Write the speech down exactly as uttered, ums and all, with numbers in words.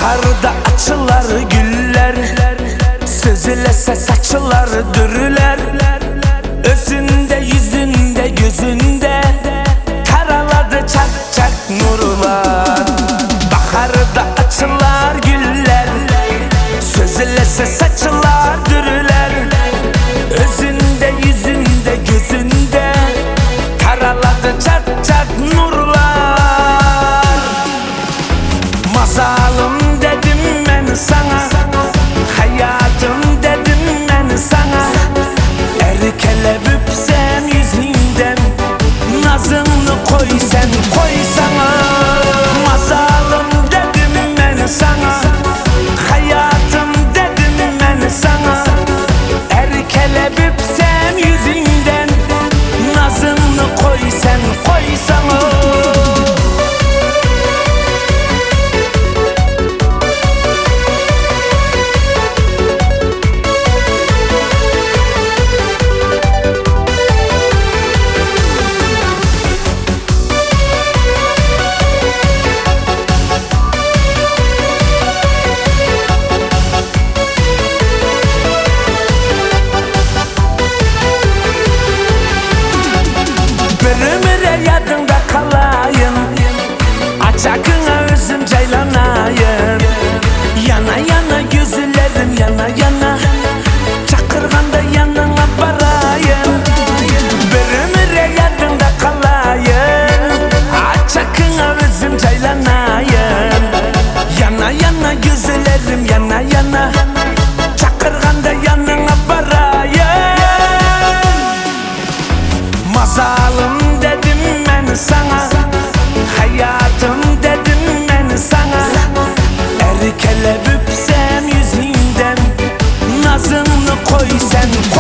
Baharda açılar güller, sözülese saçılar dürüler. Özünde, yüzünde, gözünde karaladı çak çak nurlar. Baharda açılar güller, sözülese saçılar dürüler. Özünde, yüzünde, gözünde karaladı çak çak nurlar. Mazalım dedim ben sana, hayatım dedim ben sana. Erkelep öpsem yüzünden, nazını koy sen koy sana. Mazalım dedim ben sana, hayatım dedim ben sana. Erkelep öpsem yüzünden, nazını koy sen koy sana. Bir ömüre yadında kalayım, açakına özüm caylanayım. Yana yana gözlerim yana yana, çakırganda yanına barayım. Bir ömüre yadında kalayım, açakına özüm caylanayım. Yana yana gözlerim yana yana, çakırganda yanına barayım. Mazalım dedim ben sana, hayatım dedim ben sana. Erkelep öpsem yüzünden, nazını koy sen